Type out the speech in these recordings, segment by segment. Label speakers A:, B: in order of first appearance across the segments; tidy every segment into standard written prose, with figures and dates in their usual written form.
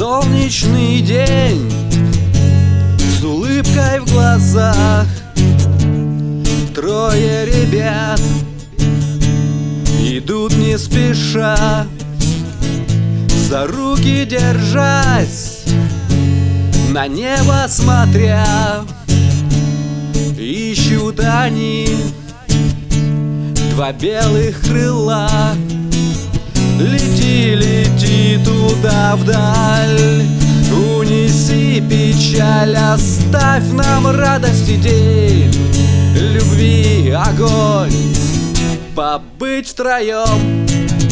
A: Солнечный день с улыбкой в глазах. Трое ребят идут не спеша, за руки держась, на небо смотря. Ищут они два белых крыла. Лети, лети туда вдаль, унеси печаль, оставь нам радости день, любви огонь, побыть втроем.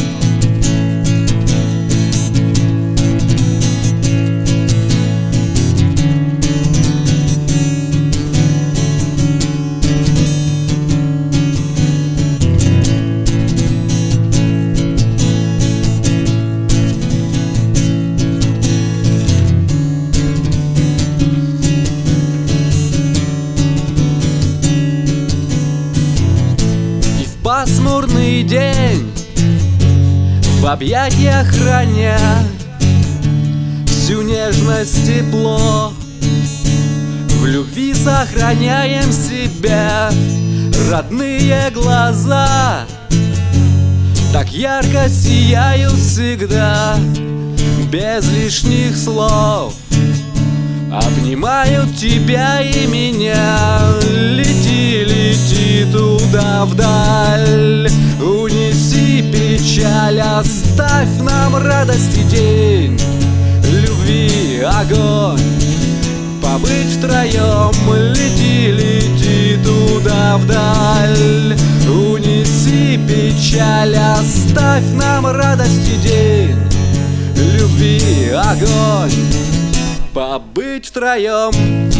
A: Пасмурный день, в объятиях храня всю нежность, тепло, в любви сохраняем себя. Родные глаза так ярко сияют всегда, без лишних слов обнимают тебя и меня. Лети, лети туда вдаль, унеси печаль, оставь нам радости день, любви огонь, побыть втроем. Лети, лети туда вдаль, унеси печаль, оставь нам радости день, любви огонь, побыть втроем.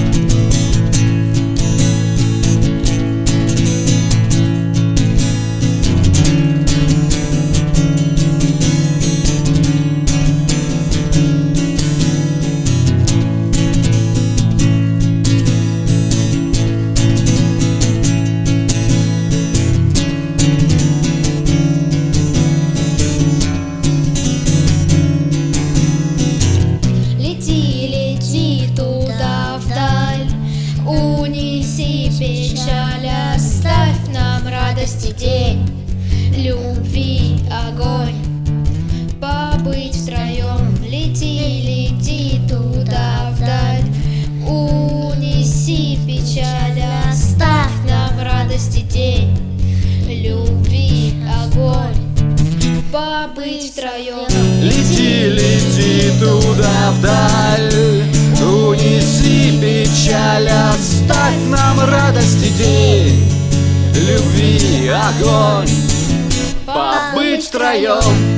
B: Унеси печаль, оставь нам радости день, любви огонь, побыть втроем. Лети, лети туда вдаль, унеси печаль, оставь нам радости день, любви огонь, побыть втроем.
A: Лети, лети туда вдаль, унеси печаль, оставь нам радости день, любви огонь, побыть втроем.